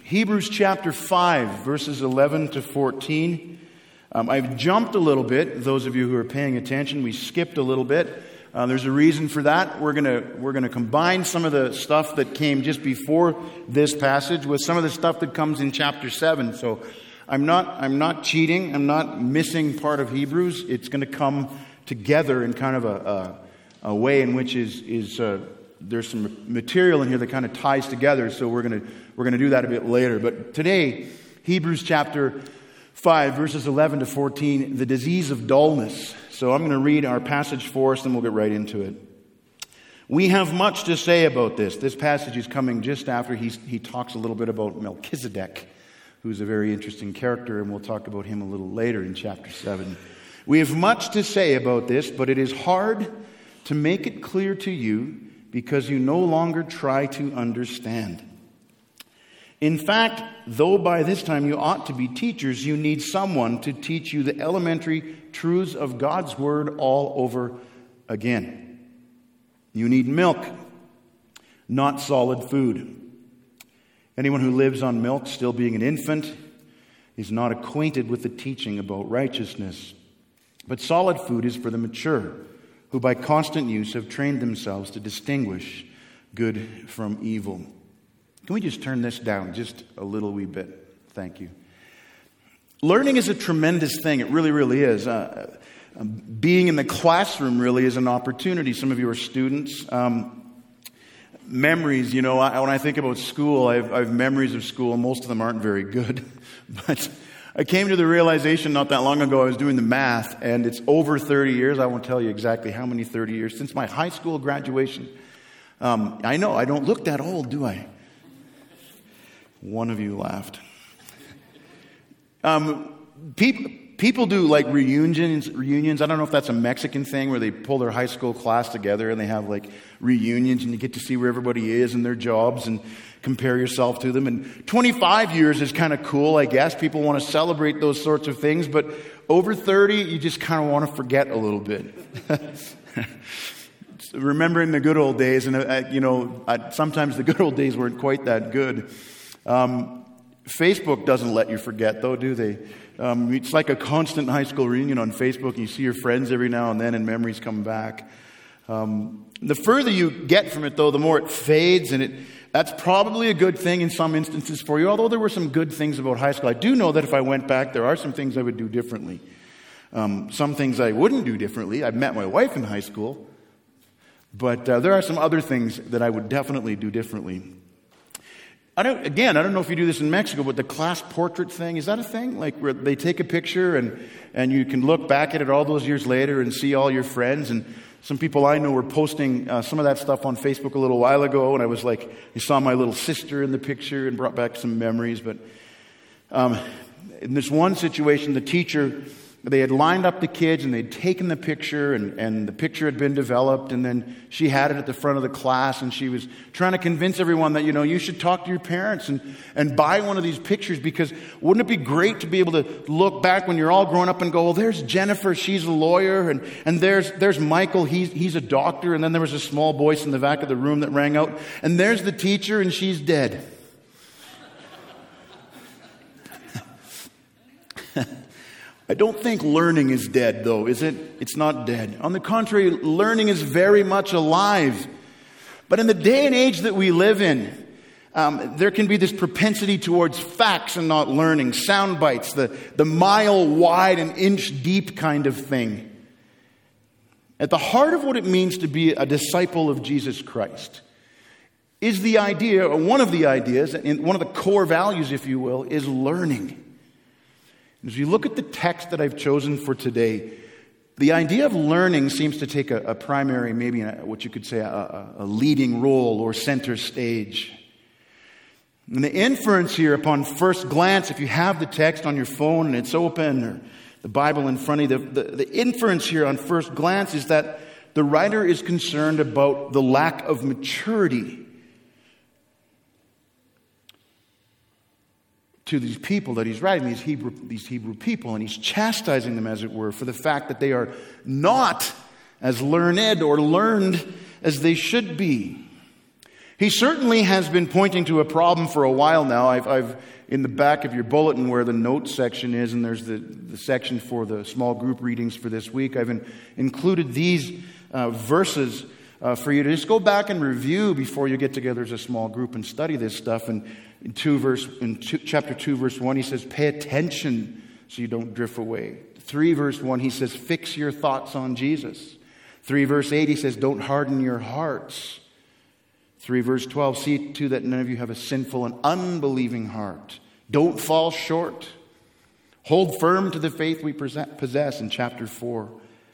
Hebrews chapter 5, verses 11 to 14. I've jumped a little bit. Those of you who are paying attention, we skipped a little bit. There's a reason for that. We're gonna combine some of the stuff that came just before this passage with some of the stuff that comes in chapter 7. So I'm not cheating. I'm not missing part of Hebrews. It's going to come together in kind of a way in which there's some material in here that kind of ties together. So we're gonna do that a bit later. But today, Hebrews chapter 5, verses 11 to 14, the disease of dullness. So I'm going to read our passage for us, and we'll get right into it. We have much to say about this. This passage is coming just after he talks a little bit about Melchizedek, who's a very interesting character, and we'll talk about him a little later in chapter 7. We have much to say about this, but it is hard to make it clear to you because you no longer try to understand. In fact, though by this time you ought to be teachers, you need someone to teach you the elementary truths of God's Word all over again. You need milk, not solid food. Anyone who lives on milk, still being an infant, is not acquainted with the teaching about righteousness. But solid food is for the mature, who by constant use have trained themselves to distinguish good from evil. Can we just turn this down just a little wee bit? Thank you. Learning is a tremendous thing. It really, really is. Being in the classroom really is an opportunity. Some of you are students. Memories, when I think about school, I have memories of school. Most of them aren't very good. But I came to the realization not that long ago, I was doing the math, and it's over 30 years. I won't tell you exactly how many 30 years. Since my high school graduation. I know, I don't look that old, do I? One of you laughed. People do like reunions. I don't know if that's a Mexican thing where they pull their high school class together and they have like reunions and you get to see where everybody is and their jobs and compare yourself to them. And 25 years is kind of cool, I guess. People want to celebrate those sorts of things. But over 30, you just kind of want to forget a little bit. Remembering the good old days. And, sometimes the good old days weren't quite that good. Facebook doesn't let you forget, though, do they? It's like a constant high school reunion on Facebook, and you see your friends every now and then, and memories come back. The further you get from it, though, the more it fades, and that's probably a good thing in some instances for you, although there were some good things about high school. I do know that if I went back, there are some things I would do differently. Some things I wouldn't do differently. I met my wife in high school, but there are some other things that I would definitely do differently. I don't know if you do this in Mexico, but the class portrait thing, is that a thing? Like where they take a picture and you can look back at it all those years later and see all your friends. And some people I know were posting some of that stuff on Facebook a little while ago. And I was like, you saw my little sister in the picture and brought back some memories. But in this one situation, the teacher, they had lined up the kids and they'd taken the picture and the picture had been developed, and then she had it at the front of the class, and she was trying to convince everyone that, you should talk to your parents and buy one of these pictures, because wouldn't it be great to be able to look back when you're all grown up and go, well, there's Jennifer, she's a lawyer, and there's Michael, he's a doctor, and then there was a small voice in the back of the room that rang out, and there's the teacher and she's dead. I don't think learning is dead, though, is it? It's not dead. On the contrary, learning is very much alive. But in the day and age that we live in, there can be this propensity towards facts and not learning, sound bites, the mile wide and inch deep kind of thing. At the heart of what it means to be a disciple of Jesus Christ is the idea, or one of the ideas, and one of the core values, if you will, is learning. As you look at the text that I've chosen for today, the idea of learning seems to take a primary, maybe what you could say a leading role or center stage. And the inference here upon first glance, if you have the text on your phone and it's open, or the Bible in front of you, the inference here on first glance is that the writer is concerned about the lack of maturity to these people that he's writing, these Hebrew people, and he's chastising them, as it were, for the fact that they are not as learned or learned as they should be. He certainly has been pointing to a problem for a while now. I've in the back of your bulletin where the notes section is, and there's the section for the small group readings for this week, I've included these verses for you to just go back and review before you get together as a small group and study this stuff. And in chapter 2, verse 1, he says, pay attention so you don't drift away. 3, verse 1, he says, fix your thoughts on Jesus. 3, verse 8, he says, don't harden your hearts. 3, verse 12, see to that none of you have a sinful and unbelieving heart. Don't fall short. Hold firm to the faith we possess in chapter 4.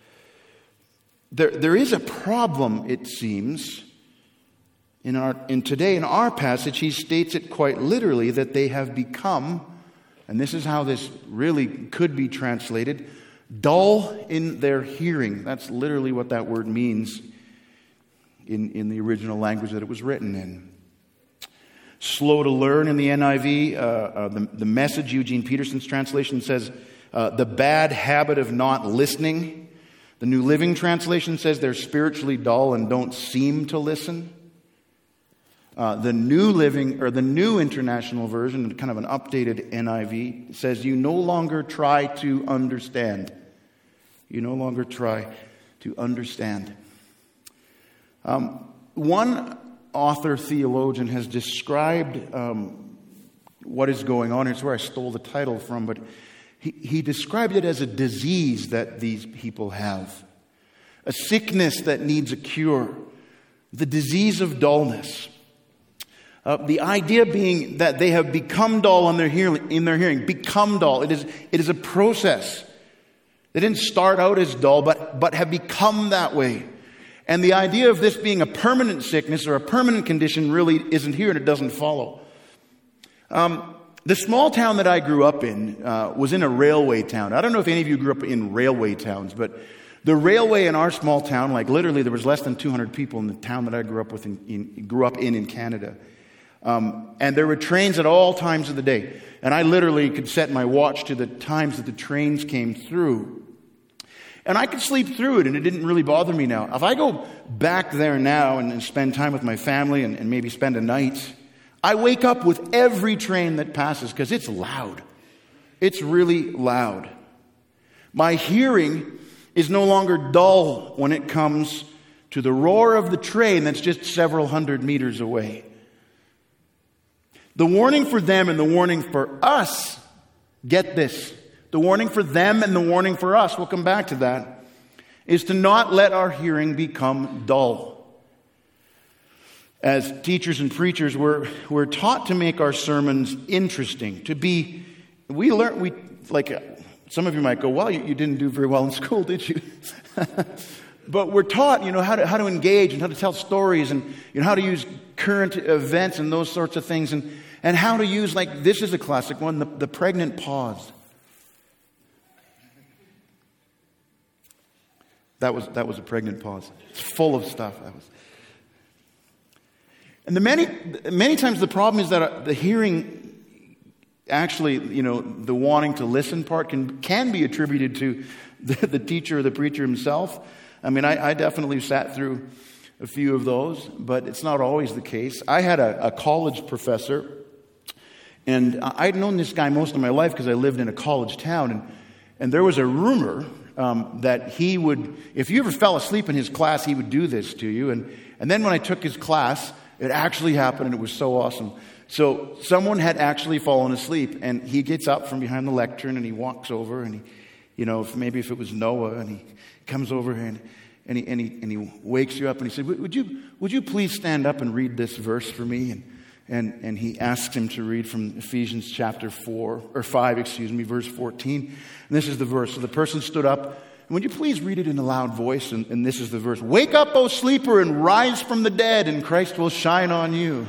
There is a problem, it seems. Today in our passage, he states it quite literally that they have become, and this is how this really could be translated, dull in their hearing. That's literally what that word means in the original language that it was written in. Slow to learn in the NIV. The Message, Eugene Peterson's translation, says the bad habit of not listening. The New Living Translation says they're spiritually dull and don't seem to listen. The New International Version, kind of an updated NIV, says you no longer try to understand. You no longer try to understand. One author theologian has described what is going on. It's where I stole the title from, but he described it as a disease that these people have, a sickness that needs a cure, the disease of dullness. The idea being that they have become dull in their hearing, become dull. It is a process. They didn't start out as dull, but have become that way. And the idea of this being a permanent sickness or a permanent condition really isn't here, and it doesn't follow. The small town that I grew up in was in a railway town. I don't know if any of you grew up in railway towns, but the railway in our small town, like literally there was less than 200 people in the town that I grew up in Canada. And there were trains at all times of the day. And I literally could set my watch to the times that the trains came through. And I could sleep through it, and it didn't really bother me now. If I go back there now and spend time with my family and maybe spend a night, I wake up with every train that passes because it's loud. It's really loud. My hearing is no longer dull when it comes to the roar of the train that's just several hundred meters away. The warning for them and the warning for us, get this, the warning for them and the warning for us, we'll come back to that, is to not let our hearing become dull. As teachers and preachers, we're taught to make our sermons interesting, some of you might go, well, you didn't do very well in school, did you? But we're taught, how to engage and how to tell stories and how to use current events and those sorts of things and how to use, this is a classic one, the pregnant pause. That was a pregnant pause. It's full of stuff. And many times the problem is that the hearing, actually, the wanting to listen part can be attributed to the teacher or the preacher himself. I mean, I definitely sat through a few of those, but it's not always the case. I had a college professor, and I'd known this guy most of my life because I lived in a college town, and there was a rumor that he would, if you ever fell asleep in his class, he would do this to you. And then when I took his class, it actually happened, and it was so awesome. So someone had actually fallen asleep, and he gets up from behind the lectern, and he walks over, and if it was Noah, and he comes over here, and he wakes you up, and he said, would you please stand up and read this verse for me? And he asks him to read from Ephesians chapter 5, verse 14. And this is the verse. So the person stood up. And would you please read it in a loud voice? And this is the verse. Wake up, O sleeper, and rise from the dead, and Christ will shine on you.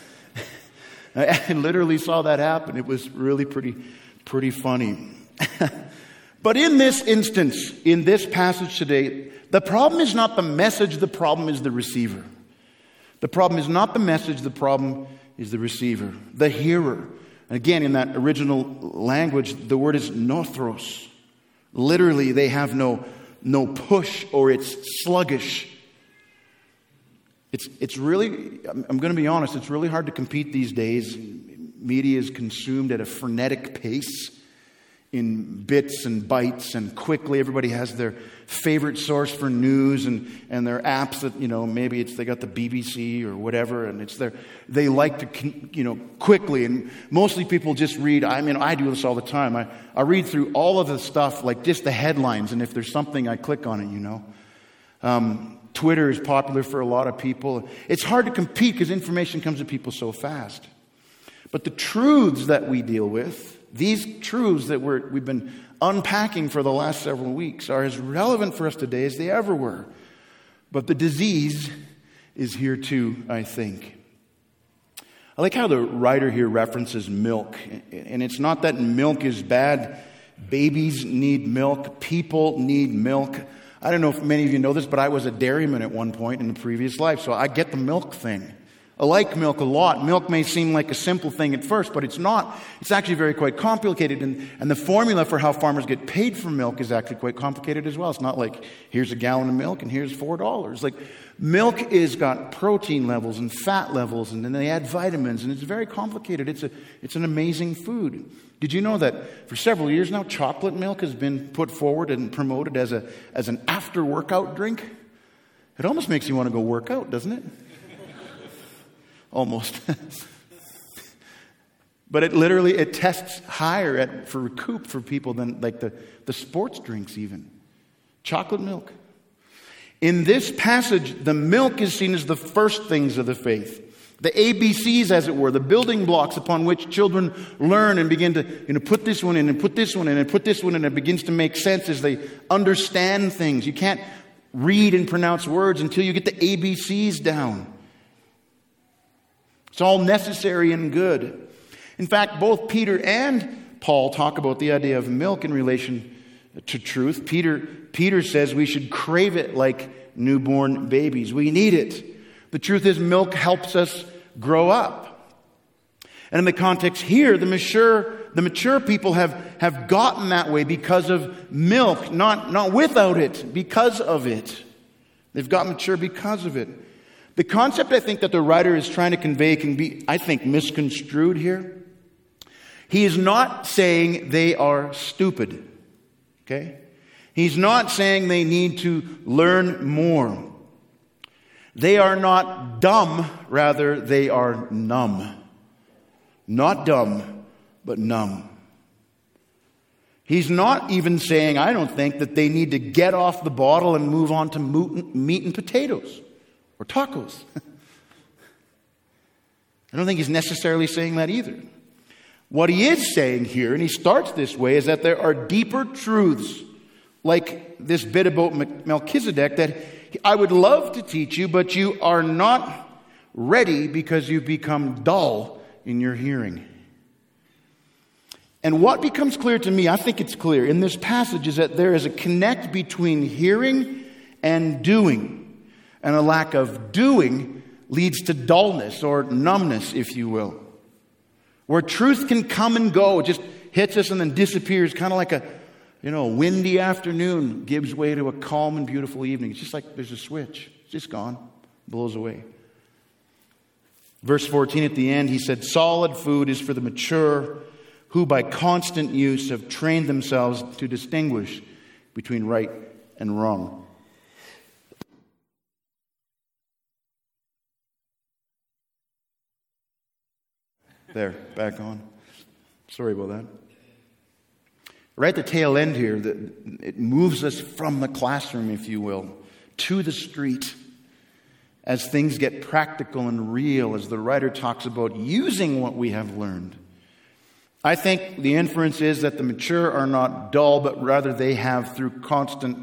I literally saw that happen. It was really pretty funny. But in this instance, in this passage today, the problem is not the message, the problem is the receiver. The problem is not the message, the problem is the receiver, the hearer. Again, in that original language, the word is nothros. Literally, they have no push, or it's sluggish. It's really, I'm going to be honest, it's really hard to compete these days. Media is consumed at a frenetic pace in bits and bytes, and quickly everybody has their favorite source for news and their apps that, maybe they got the BBC or whatever, and they like to, quickly, and mostly people just read. I do this all the time. I read through all of the stuff, like just the headlines, and if there's something, I click on it, Twitter is popular for a lot of people. It's hard to compete because information comes to people so fast. But the truths that we deal with, these truths that we've been unpacking for the last several weeks, are as relevant for us today as they ever were. But the disease is here too, I think. I like how the writer here references milk. And it's not that milk is bad. Babies need milk. People need milk. I don't know if many of you know this, but I was a dairyman at one point in a previous life, so I get the milk thing. I like milk a lot. Milk may seem like a simple thing at first, but it's not. It's actually quite complicated, and the formula for how farmers get paid for milk is actually quite complicated as well. It's not like, here's a gallon of milk and here's $4. Like, milk is got protein levels and fat levels, and then they add vitamins, and it's very complicated. It's an amazing food. Did you know that for several years now, chocolate milk has been put forward and promoted as an after-workout drink? It almost makes you want to go work out, doesn't it? Almost. But it tests higher for recoup for people than like the sports drinks even. Chocolate milk. In this passage, the milk is seen as the first things of the faith. The ABCs, as it were, the building blocks upon which children learn and begin to put this one in and put this one in and put this one in, and it begins to make sense as they understand things. You can't read and pronounce words until you get the ABCs down. It's all necessary and good. In fact, both Peter and Paul talk about the idea of milk in relation to truth. Peter says we should crave it like newborn babies. We need it. The truth is, milk helps us grow up. And in the context here, the mature people have gotten that way because of milk, not without it, because of it. They've got mature because of it. The concept, I think, that the writer is trying to convey can be, I think, misconstrued here. He is not saying they are stupid. Okay? He's not saying they need to learn more. They are not dumb, rather they are numb. Not dumb, but numb. He's not even saying, I don't think, that they need to get off the bottle and move on to meat and potatoes or tacos. I don't think he's necessarily saying that either. What he is saying here, and he starts this way, is that there are deeper truths, like this bit about Melchizedek, that I would love to teach you, but you are not ready because you've become dull in your hearing. And what becomes clear to me, I think it's clear, in this passage is that there is a connect between hearing and doing. And a lack of doing leads to dullness or numbness, if you will. Where truth can come and go, it just hits us and then disappears, kind of like a windy afternoon gives way to a calm and beautiful evening. It's just like there's a switch. It's just gone. Blows away. Verse 14 at the end, he said, solid food is for the mature who by constant use have trained themselves to distinguish between right and wrong. There, back on. Sorry about that. Right at the tail end here, it moves us from the classroom, if you will, to the street as things get practical and real, as the writer talks about using what we have learned. I think the inference is that the mature are not dull, but rather they have, through constant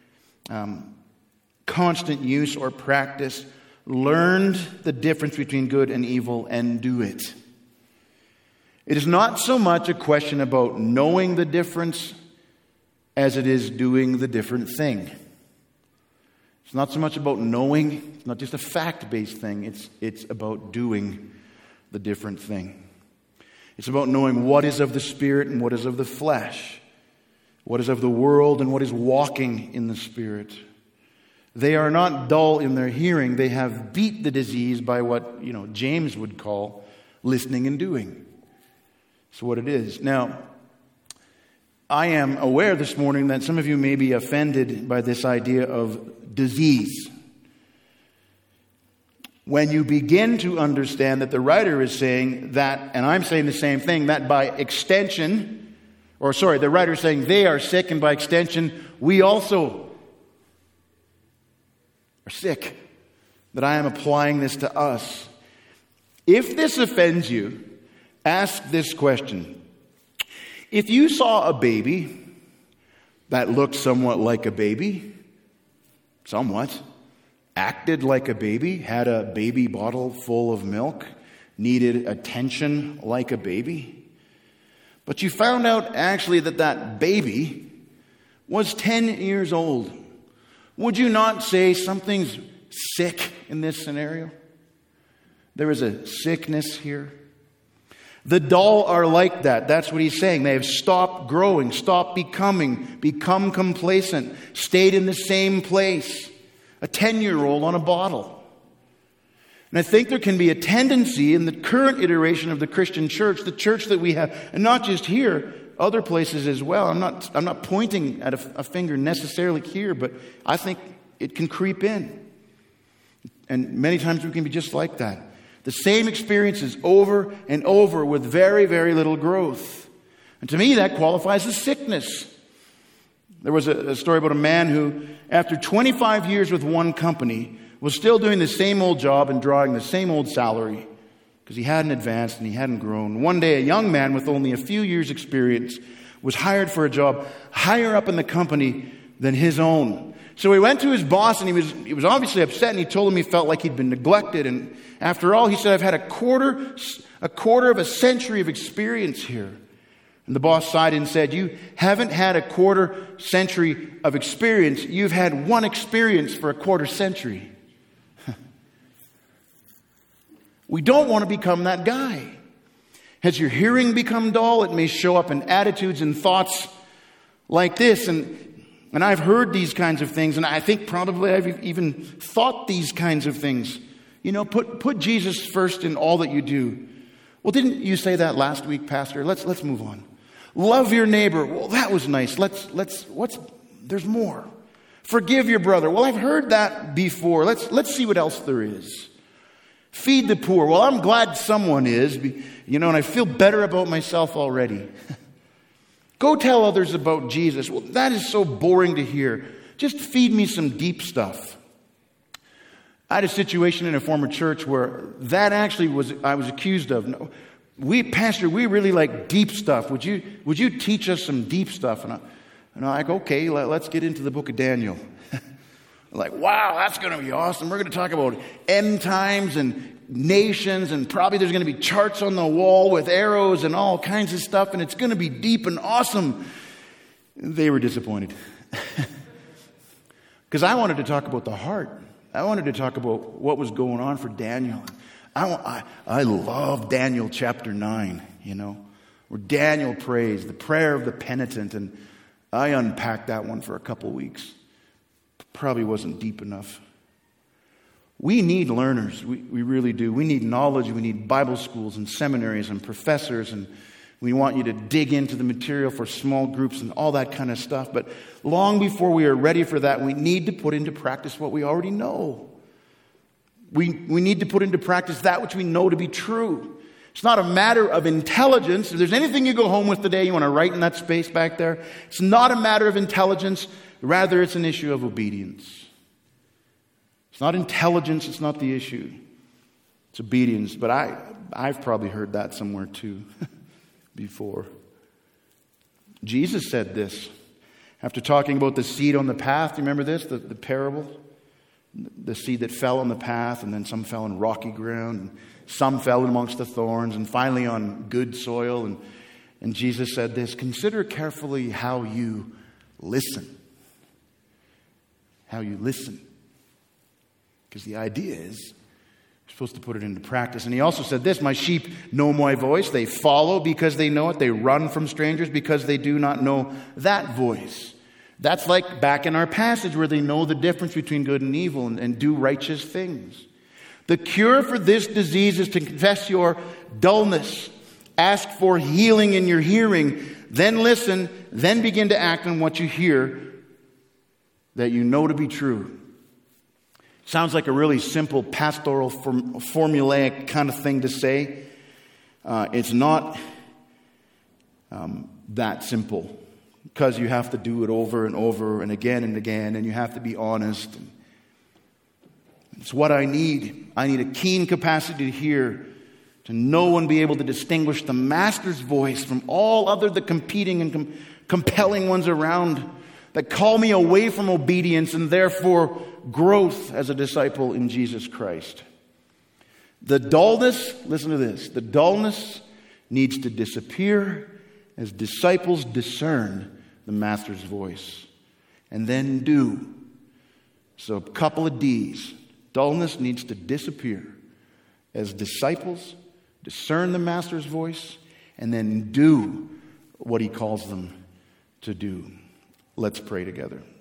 use or practice, learned the difference between good and evil and do it. It is not so much a question about knowing the difference as it is doing the different thing. It's not so much about knowing, it's not just a fact-based thing, it's about doing the different thing. It's about knowing what is of the Spirit and what is of the flesh, what is of the world and what is walking in the Spirit. They are not dull in their hearing. They have beat the disease by what, James would call listening and doing. That's what it is. Now, I am aware this morning that some of you may be offended by this idea of disease. When you begin to understand that the writer is saying that, and I'm saying the same thing, that by extension, the writer is saying they are sick, and by extension, we also are sick, that I am applying this to us. If this offends you, ask this question. If you saw a baby that looked somewhat like a baby, acted like a baby, had a baby bottle full of milk, needed attention like a baby, but you found out actually that baby was 10 years old, would you not say something's sick in this scenario? There is a sickness here. The dull are like that. That's what he's saying. They have stopped growing, stopped becoming, become complacent, stayed in the same place. A 10-year-old on a bottle. And I think there can be a tendency in the current iteration of the Christian church, the church that we have, and not just here, other places as well. I'm not pointing at a finger necessarily here, but I think it can creep in. And many times we can be just like that. The same experiences over and over with very, very little growth. And to me, that qualifies as sickness. There was a story about a man who, after 25 years with one company, was still doing the same old job and drawing the same old salary because he hadn't advanced and he hadn't grown. One day, a young man with only a few years' experience was hired for a job higher up in the company than his own. So he went to his boss, and he was obviously upset, and he told him he felt like he'd been neglected. And after all, he said, I've had a quarter of a century of experience here. And the boss sighed and said, you haven't had a quarter century of experience. You've had one experience for a quarter century. We don't want to become that guy. Has your hearing become dull? It may show up in attitudes and thoughts like this. And I've heard these kinds of things, and I think probably I've even thought these kinds of things. Put Jesus first in all that you do. Well, didn't you say that last week, Pastor? Let's move on. Love your neighbor. Well, that was nice. There's more. Forgive your brother. Well, I've heard that before. Let's see what else there is. Feed the poor. Well, I'm glad someone is, and I feel better about myself already. Go tell others about Jesus. Well, that is so boring to hear. Just feed me some deep stuff. I had a situation in a former church where that actually I was accused of. No, Pastor, we really like deep stuff. Would you teach us some deep stuff? And I'm like, okay, let's get into the book of Daniel. Like, wow, that's going to be awesome. We're going to talk about end times and nations, and probably there's going to be charts on the wall with arrows and all kinds of stuff, and it's going to be deep and awesome. They were disappointed. Because I wanted to talk about the heart. I wanted to talk about what was going on for Daniel. I love Daniel chapter 9, where Daniel prays, the prayer of the penitent, and I unpacked that one for a couple weeks. Probably wasn't deep enough. We need learners. We really do. We need knowledge. We need Bible schools and seminaries and professors, and we want you to dig into the material for small groups and all that kind of stuff. But long before we are ready for that, we need to put into practice what we already know. We need to put into practice that which we know to be true. It's not a matter of intelligence. If there's anything you go home with today, you want to write in that space back there. It's not a matter of intelligence. Rather, it's an issue of obedience. It's not intelligence. It's not the issue. It's obedience. But I've probably heard that somewhere too before. Jesus said this after talking about the seed on the path. Do you remember this? The parable? The seed that fell on the path, and then some fell on rocky ground, and some fell amongst the thorns, and finally on good soil. And Jesus said this, consider carefully how you listen. How you listen. Because the idea is, you're supposed to put it into practice. And he also said this, my sheep know my voice. They follow because they know it. They run from strangers because they do not know that voice. That's like back in our passage where they know the difference between good and evil and do righteous things. The cure for this disease is to confess your dullness. Ask for healing in your hearing. Then listen. Then begin to act on what you hear that you know to be true. Sounds like a really simple pastoral formulaic kind of thing to say. It's not that simple, because you have to do it over and over and again, and you have to be honest. It's what I need. I need a keen capacity to hear, to know and be able to distinguish the Master's voice from all other the competing and compelling ones around that call me away from obedience and therefore growth as a disciple in Jesus Christ. The dullness, listen to this, the dullness needs to disappear as disciples discern the Master's voice and then do. So a couple of D's. Dullness needs to disappear as disciples discern the Master's voice and then do what he calls them to do. Let's pray together.